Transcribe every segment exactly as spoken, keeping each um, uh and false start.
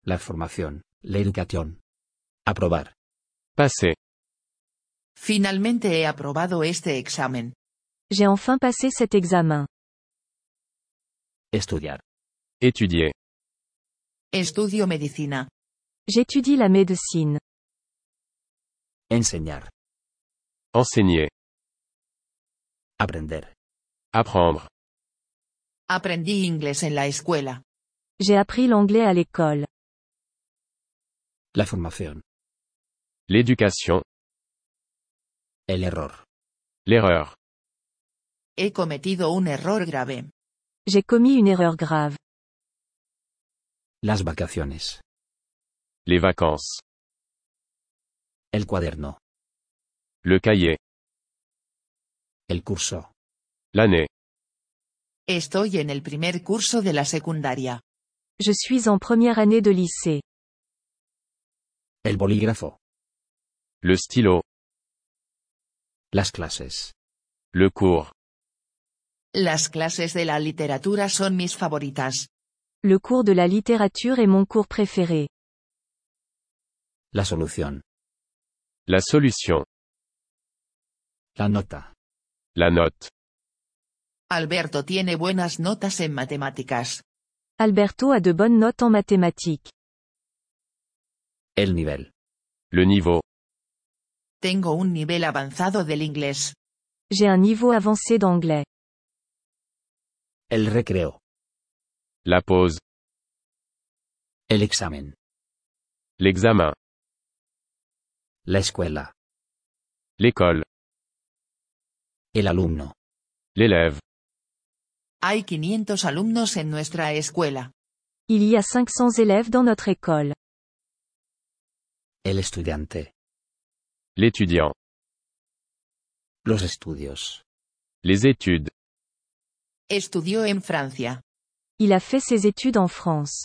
La formación, l'éducation. Aprobar. Passer. Finalmente he aprobado este examen. J'ai enfin passé cet examen. Estudiar. Étudier. Estudio medicina. J'étudie la médecine. Enseñar. Enseigner. Aprender. Apprendre. Aprendí inglés en la escuela. J'ai appris l'anglais à l'école. La formación. L'éducation. El error. L'erreur. He cometido un error grave. J'ai commis une erreur grave. Las vacaciones. Les vacances. El cuaderno. Le cahier. El curso. L'année. Estoy en el primer curso de la secundaria. Je suis en première année de lycée. El bolígrafo. Le stylo. Las clases. Le cours. Las clases de la literatura son mis favoritas. Le cours de la littérature est mon cours préféré. La solución. La solution. La nota. La note. Alberto tiene buenas notas en matemáticas. Alberto a de bonnes notes en mathématiques. El nivel. Le niveau. Tengo un nivel avanzado del inglés. J'ai un niveau avancé d'anglais. El recreo. La pause. El examen. L'examen. La escuela. L'école. El alumno. L'élève. Hay quinientos alumnos en nuestra escuela. Il y a cinq cents élèves dans notre école. El estudiante. L'étudiant. Los estudios. Les études. Estudió en Francia. Il a fait ses études en France.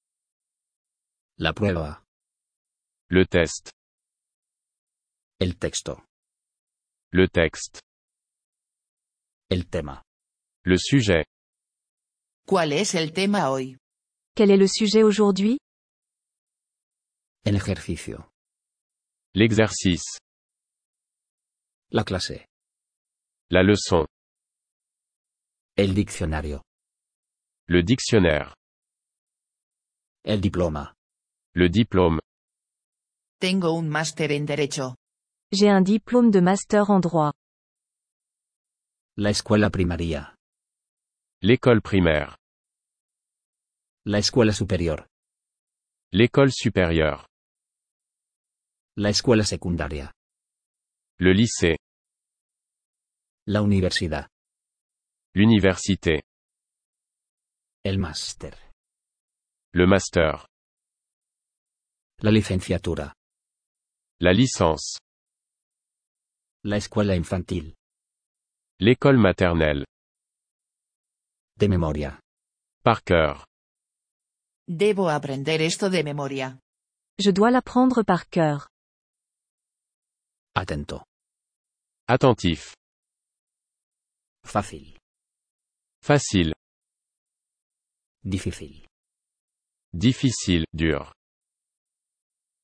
La prueba. Le test. El texto. Le texte. El tema. Le sujet. ¿Cuál es el tema hoy? Quel est le sujet aujourd'hui? El ejercicio. L'exercice. La clase. La leçon. El diccionario. Le dictionnaire. El diploma. Le diplôme. Tengo un máster en Derecho. J'ai un diplôme de master en droit. La escuela primaria. L'école primaire. La escuela superior. L'école supérieure. La escuela secundaria. Le lycée. La universidad. L'université. El máster. Le master. La licenciatura. La licence. La escuela infantil. L'école maternelle. De memoria. Par cœur. Debo aprender esto de memoria. Je dois l'apprendre par cœur. Atento. Attentif. Fácil. Facile. Difícil. Difficile, dur.